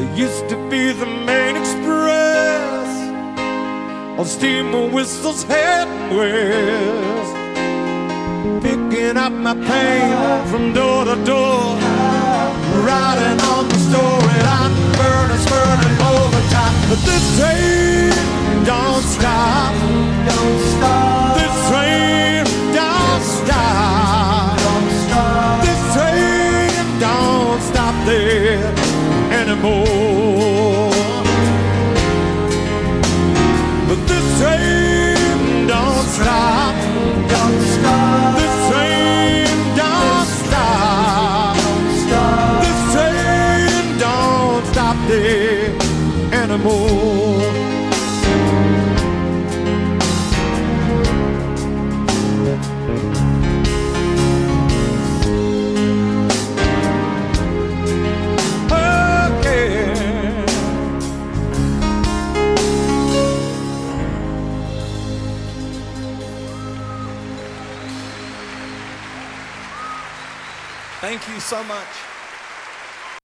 I used to be the main express on steamer whistles heading west, picking up my pain from door to door, riding on the story line, burning overtime. But this train don't stop, this train don't stop, this train don't stop there anymore. But this train don't stop, this train don't stop, this train don't stop there anymore. Thank you so much.